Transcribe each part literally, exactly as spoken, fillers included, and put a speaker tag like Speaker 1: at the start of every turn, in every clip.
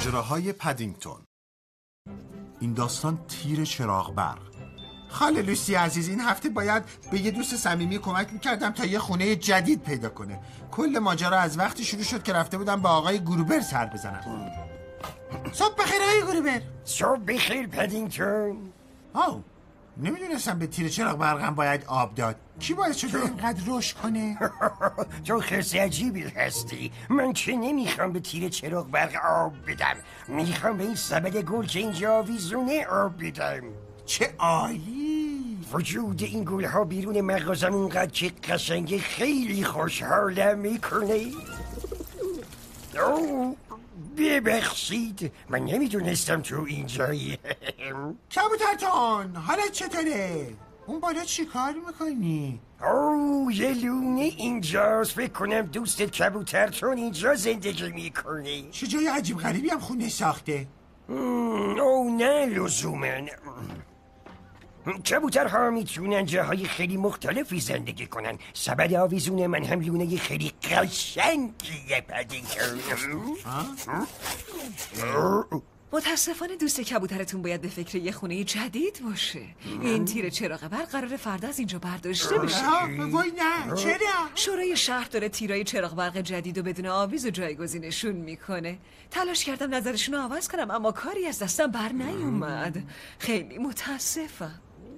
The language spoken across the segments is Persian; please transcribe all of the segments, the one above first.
Speaker 1: ماجراهای پدینگتون. این داستان تیر چراغ برق. خاله لوسی عزیز، این هفته باید به یه دوست صمیمی کمک میکردم تا یه خونه جدید پیدا کنه. کل ماجرا از وقتی شروع شد که رفته بودم به آقای گروبر سر بزنم. صبح بخیر آقای گروبر.
Speaker 2: صبح بخیر پدینگتون.
Speaker 1: آو نمیدونستم به تیر چراغ برقم باید آب داد. کی باعث شده اینقدر رشد کنه؟
Speaker 2: تو خرس عجیبی هستی. من که نمیخوام به تیر چراغ برق آب بدم، میخوام به این سبد گل که اینجا آویزونه آب بدم.
Speaker 1: چه عالی.
Speaker 2: وجود این گل ها بیرون مغازم اونقدر که قشنگه خیلی خوشحالم میکنه. اوه ببخشید، من نمیدونستم تو اینجایی.
Speaker 1: کبوترتون حالت چطوره؟ اون بالا چی کار میکنی؟
Speaker 2: اوه یه لونه اینجاست. فکر کنم دوستت کبوترتون اینجا زندگی میکنه.
Speaker 1: چه جای عجیب غریبی هم خونه ساخته.
Speaker 2: اوه نه لزومن. کبوترها میتونن جاهای خیلی مختلفی زندگی کنن. سبد آویزون من هم لونه خیلی قشنگیه پدینگتون.
Speaker 3: متاسفانه دوست کبوترتون باید به فکر یه خونه جدید باشه. این تیر چراغ برق قراره فردا از اینجا برداشته بشه.
Speaker 1: وای نه، چرا؟
Speaker 3: شورای شهر داره تیرای چراغ برق جدید و بدون آویز و جایگزینشون میکنه. تلاش کردم نظرشون رو عوض کنم اما کاری از دستم بر نیومد. خیلی متاسفم.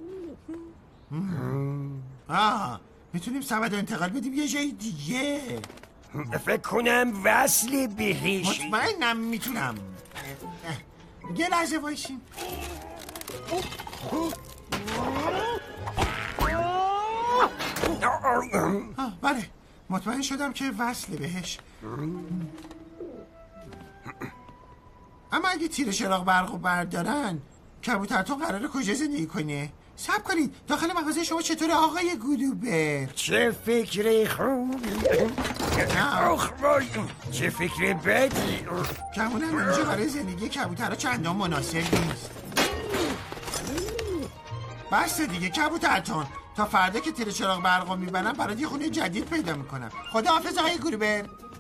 Speaker 1: آه میتونیم سبد رو انتقال بدیم یه جای دیگه.
Speaker 2: فکر کنم وصل بهش.
Speaker 1: مطمئنم میتونم. یه لحظه وایسیم. بله مطمئن شدم که وصل بهش. اما اگه تیر چراغ برق رو بردارن کبوترتون قراره کجا زندگی کنه؟ صبر کنید، داخل مغازه شما چطوره آقای گلوبر؟
Speaker 2: چه فکر خوبی. آخ وای چه فکر بدی.
Speaker 1: کمونم اینجا برای زندگی کبوترها چندان مناسب نیست. بسته دیگه کبوترتون، تا فردا که تیر چراغ برق رو میبرم برای یه خونه جدید پیدا میکنم. خداحافظ آقای گلوبر.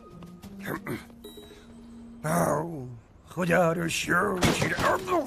Speaker 2: خدا رو شکر.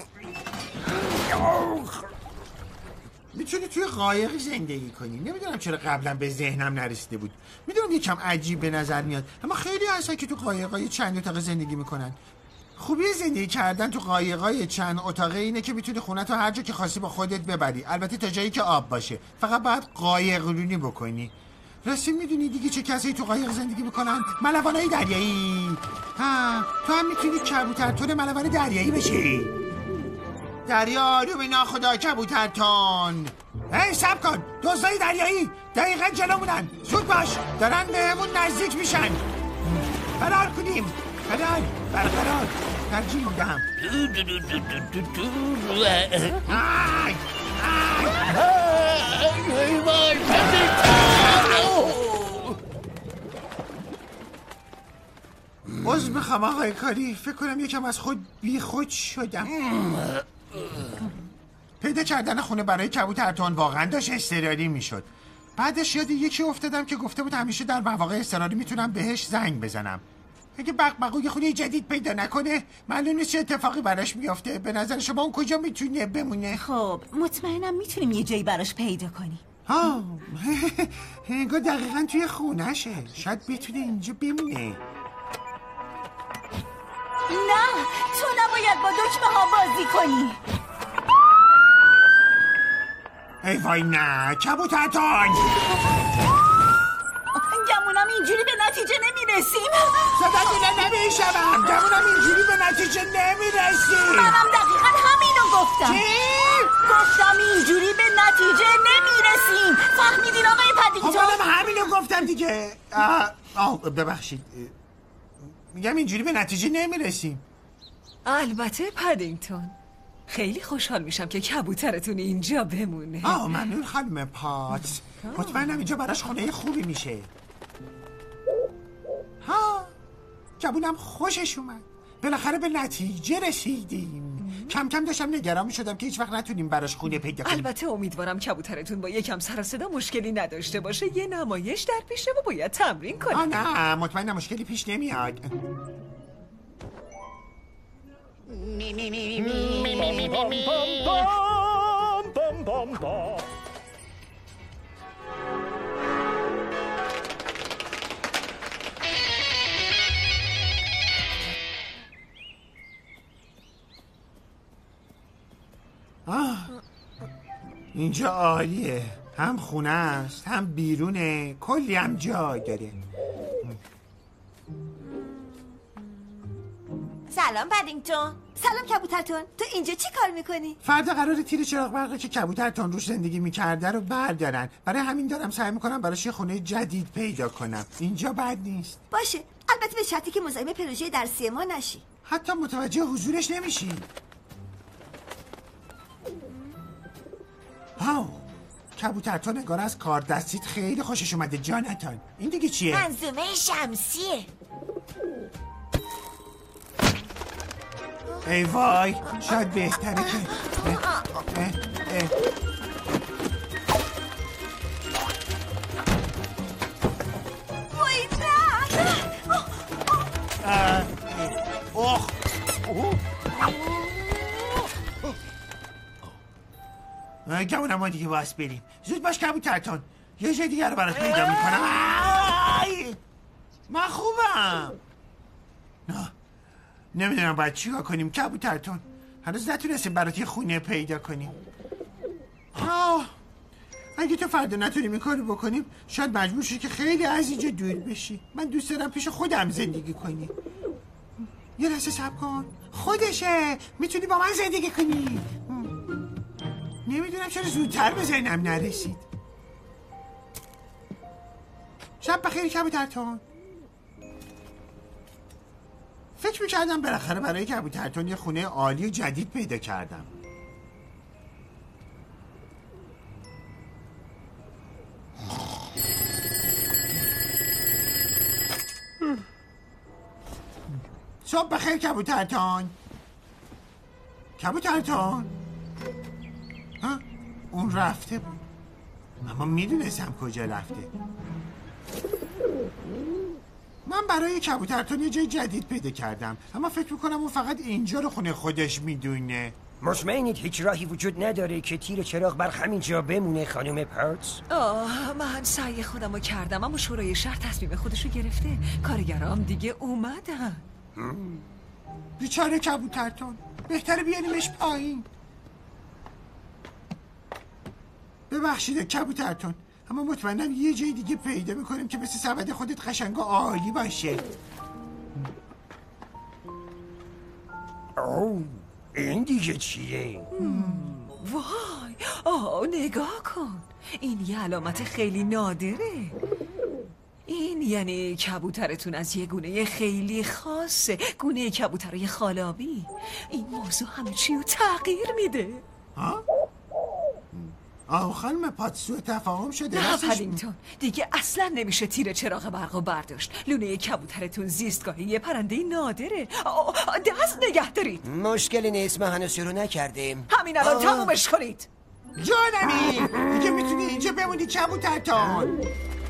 Speaker 1: میتونی توی قایقی زندگی کنی. نمیدونم چرا قبلا به ذهنم نرسیده بود. میدونم یکم عجیب به نظر میاد اما خیلی هستن که تو قایقای چند اتاقه زندگی میکنن. خوبی زندگی کردن تو قایقای چند اتاقه اینه که میتونی خونه‌تو هر جا که خواستی با خودت ببری، البته تا جایی که آب باشه. فقط باید قایقرونی بکنی. راستی میدونی دیگه چه کسایی تو قایق زندگی میکنن؟ ملوانای دریایی. ها تو هم میتونی کبوترتون ملوان دریایی بشی. دریا رو به ناخدا کبوترتون. هی سب کن، دزدای دریایی دقیقا جلومونن. زود باش، دارن بهمون نزدیک میشن. فرار کنیم. فرار برقرار ترجیح میدم. عذر میخوام آقای کاری، فکر کنم یکم از خود بی خود شدم. پیدا کردن خونه برای کبوترتون واقعا داشت اضطراری میشد. بعدش یاد یکی افتادم که گفته بود همیشه در مواقع اضطراری میتونم بهش زنگ بزنم. اگه بقبقو یه خونه جدید پیدا نکنه معلوم نیست چه اتفاقی براش میافته. به نظر شما اون کجا میتونه بمونه؟
Speaker 4: خب مطمئنم میتونیم یه جایی براش پیدا کنیم.
Speaker 1: ها انگار دقیقا توی خونهشه. شاید بتونه اینجا بمونه.
Speaker 4: نه تو نباید با دکمه ها بازی کنی.
Speaker 1: ای وای نه کبوترتون.
Speaker 4: گمونم اینجوری به نتیجه نمیرسیم.
Speaker 1: صدا دیده نمیشم. گمونم اینجوری به نتیجه نمیرسیم.
Speaker 4: منم دقیقا همینو گفتم.
Speaker 1: چی؟
Speaker 4: گفتم اینجوری به نتیجه نمیرسیم. فهمیدین آقای پدینگتون؟
Speaker 1: خب منم همینو گفتم دیگه. آه, آه ببخشید، میگم اینجوری به نتیجه نمیرسیم.
Speaker 3: البته پدینگتون، خیلی خوشحال میشم که کبوترتون اینجا بمونه.
Speaker 1: آه ممنون خانم پات. مطمئنم اینجا براش خونه خوبی میشه. ها جبونم خوشش اومد. بالاخره به نتیجه رسیدیم. کم کم داشتم نگران میشدم که هیچ وقت نتونیم براش خونه پیدا کنیم.
Speaker 3: البته امیدوارم کبوترتون با یکم سر و صدا مشکلی نداشته باشه. یه نمایش در پیشه و باید تمرین کنه.
Speaker 1: آه نه مطمئنم مشکلی پیش نمیاد.
Speaker 5: می می می می می می پام پام پام پام پام.
Speaker 1: آه اینجا عالیه، هم خونه است هم بیرونه، کلی هم جای داره.
Speaker 6: سلام پدینگتون. سلام کبوترتون، تو اینجا چی کار میکنی؟
Speaker 1: فردا قراره تیر چراغ برقی که کبوترتون روش زندگی میکرده رو بردارن، برای همین دارم سعی میکنم براش یه خونه جدید پیدا کنم. اینجا بد نیست.
Speaker 6: باشه، البته به شرطی که مزاحم پروژه درسی ما نشی.
Speaker 1: حتی متوجه حضورش نمیشی. هاو کبوترتون انگار از کار دستیت خیلی خوشش اومده جانتان. این دیگه چیه؟
Speaker 6: منظومه شمسیه.
Speaker 1: ای وای، شاید بهتره که اه اه اه.
Speaker 6: وای نه.
Speaker 1: اوه گمونم ما دیگه باید بریم. زود باش کبوترتون، یه جای دیگه رو برات پیدا میکنم. من خوبم. نه نمیدونم باید چیکار کنیم کبوترتون، هنوز نتونستیم برات یه خونه پیدا کنیم. آه اگه تو فردا نتونیم این کارو بکنیم شاید مجبور شی که خیلی از اینجا دور بشی. من دوست دارم پیش خودم زندگی کنی. یه لحظه صبر کن، خودشه، میتونی با من زندگی کنی. نمیدونم چرا زودتر به ذهنم نرسید. شب بخیر کبوترتون. فکر میکردم بالاخره برای کبوترتون یه خونه عالی و جدید پیدا کردم. صبح بخیر کبوترتون. کبوترتون ها اون رفته بود، اما میدونستم کجا رفته. من برای کبوترتون یه جای جدید پیدا کردم، اما فکر میکنم اون فقط اینجا رو خونه خودش میدونه.
Speaker 2: مطمئنید هیچ راهی وجود نداره که تیر چراغ برق همینجا بمونه خانم پرتز؟
Speaker 3: آه من سعی خودم رو کردم اما شورای شهر تصمیم خودش رو گرفته. کارگرام دیگه اومدن.
Speaker 1: بیچاره کبوترتون، بهتره بیاریمش پایین. ببخشید کبوترتون، اما مطمئنم یه جای دیگه پیدا میکنیم که مثل سبد خودت قشنگ و عالی باشه.
Speaker 2: اوه این دیگه چیه؟
Speaker 3: وای آه نگاه کن، این یه علامت خیلی نادره. این یعنی کبوترتون از یه گونه خیلی خاصه، گونه کبوترای خالابی. این موضوع همه چی رو تغییر میده.
Speaker 1: ها؟ آه خانم پاتسو تفاهم شده.
Speaker 3: نه پدینگتون، دیگه اصلا نمیشه تیر چراغ برق و برداشت. لونه کبوترتون زیستگاهی یه پرنده نادره. دست نگه دارید.
Speaker 7: مشکلی نیست، ما هنوز شروع نکردیم.
Speaker 3: همین الان تمومش کنید.
Speaker 1: جانمی دیگه میتونی اینجا بمونی کبوترتون.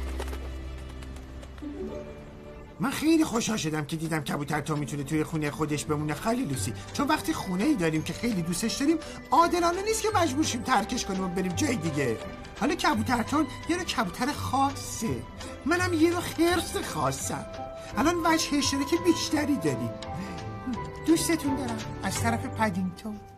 Speaker 1: من خیلی خوشحال شدم که دیدم کبوترتون میتونه توی خونه خودش بمونه خالی لوسی، چون وقتی خونه ای داریم که خیلی دوستش داریم عادلانه نیست که مجبور شیم ترکش کنیم و بریم جای دیگه. حالا کبوترتون یه نوع کبوتر خاصه، منم یه نوع خرس خاصم. الان وجه اشتراک بیشتری داریم. دوستتون دارم. از طرف پدینگتون.